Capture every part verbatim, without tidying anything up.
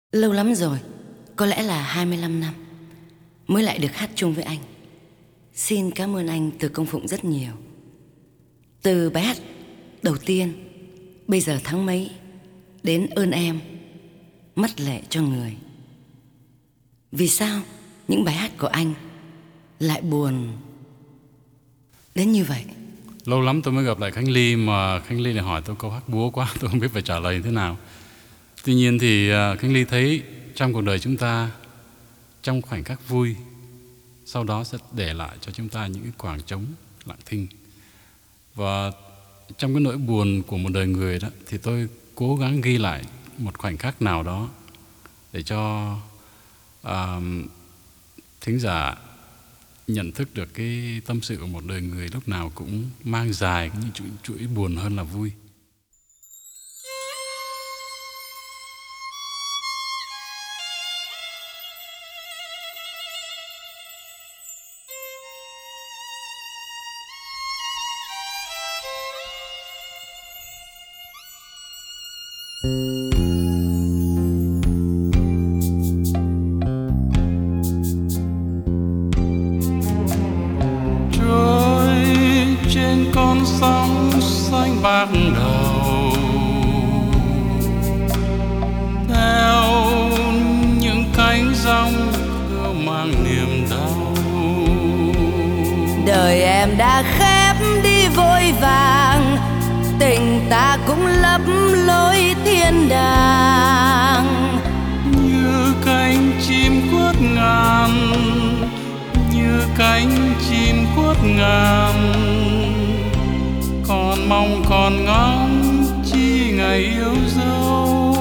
Lâu lắm rồi, có lẽ là hai mươi lăm năm mới lại được hát chung với anh. Xin cảm ơn anh từ Công Phụng rất nhiều. Từ bài hát đầu tiên, bây giờ tháng mấy, đến ơn em, mắt lệ cho người. Vì sao những bài hát của anh lại buồn đến như vậy? Lâu lắm tôi mới gặp lại Khánh Ly, mà Khánh Ly lại hỏi tôi câu hát búa quá, tôi không biết phải trả lời như thế nào. Tuy nhiên thì Khánh Ly thấy trong cuộc đời chúng ta, trong khoảnh khắc vui, sau đó sẽ để lại cho chúng ta những cái khoảng trống lặng thinh. Và trong cái nỗi buồn của một đời người đó, thì tôi cố gắng ghi lại một khoảnh khắc nào đó để cho uh, thính giả nhận thức được cái tâm sự của một đời người lúc nào cũng mang dài những chuỗi, chuỗi buồn hơn là vui. Trôi trên con sóng xanh bạc đầu, theo những cánh giông khêu mang niềm đau. Đời em đã khép đi vội vàng, tình ta cũng lấp lối thiên đàng. Như cánh chim khuất ngàn, như cánh chim khuất ngàn, còn mong còn ngóng chi ngày yêu dấu.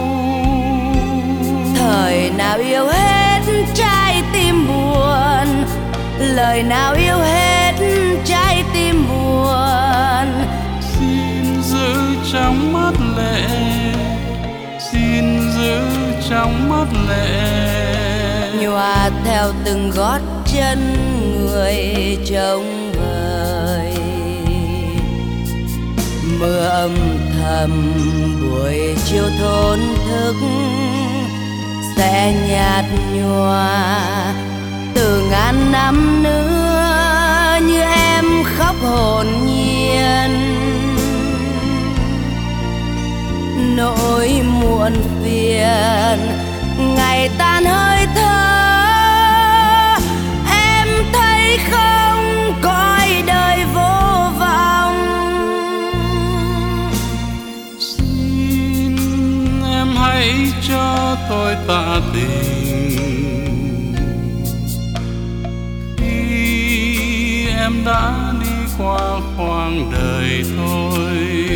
Thời nào yêu hết trái tim buồn, lời nào yêu hết trái tim buồn. Xin giữ trong mắt lệ, xin giữ trong mắt lệ, nhòa theo từng gót chân người trông vời. Mưa âm thầm buổi chiều thốn thức sẽ nhạt nhòa từ ngàn năm nữa, như em khóc hồn nhiên. Nỗi muộn phiền ngày tan hơi thở, em thấy không cõi đời vô vọng. xin em hãy cho tôi tạ tình khi em đã đi qua khoảng đời thôi.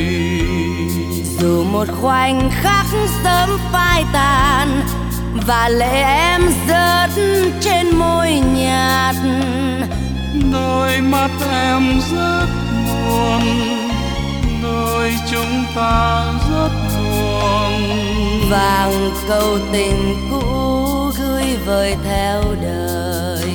Dù một khoảnh khắc sớm phai tàn và lệ em rớt trên môi nhạt, Đôi mắt em rất buồn, đôi chúng ta rất buồn. vàng câu tình cũ gửi vời theo đời.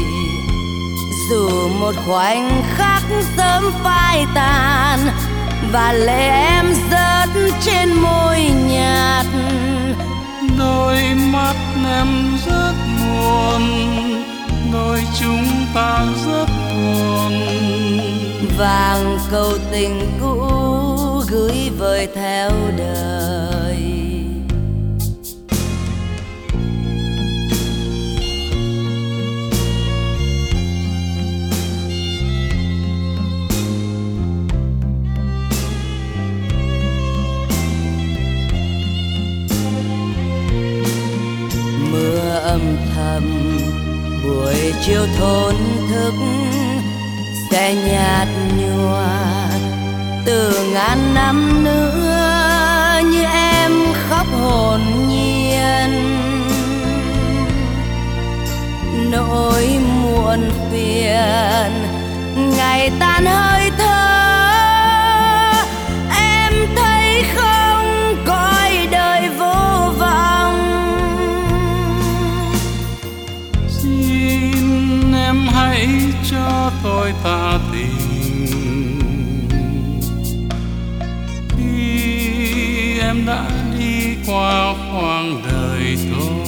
Dù một khoảnh khắc sớm phai tàn và lệ em rớt trên môi nhạt, Đôi mắt em rất buồn, đôi chúng ta rất buồn. vàng câu tình cũ gửi vời theo đời. Mưa âm thầm buổi chiều thốn thức sẽ nhạt nhòa từ ngàn năm nữa, như em khóc hồn nhiên. Nỗi muộn phiền ngày tan hơi thở, em thấy không cõi đời vô vọng. Xin em hãy cho tôi tạ tình khi em đã đi qua khoảng đời thôi.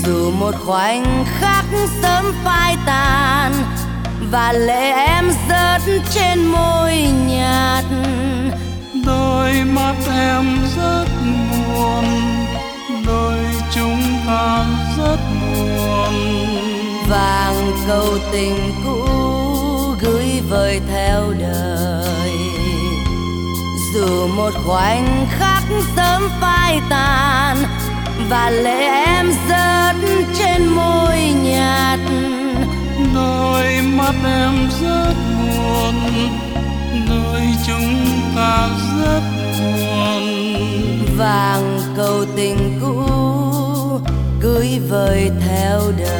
dù một khoảnh khắc sớm phai tàn và lệ em rớt trên môi nhạt. Đôi mắt em rất buồn, đôi chúng ta rất buồn. Vàng câu tình cũ gửi vời theo đời, dù một khoảnh khắc sớm phai tàn và lệ em rớt trên môi nhạt. Đôi mắt em rất buồn, đôi chúng ta rất buồn. Vàng câu tình cũ gửi vời theo đời.